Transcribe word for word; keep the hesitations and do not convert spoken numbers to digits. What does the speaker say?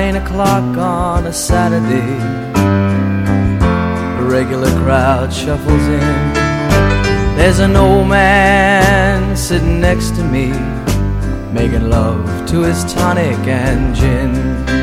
nine o'clock on a Saturday, the regular crowd shuffles in. There's an old man sitting next to me, making love to his tonic and gin.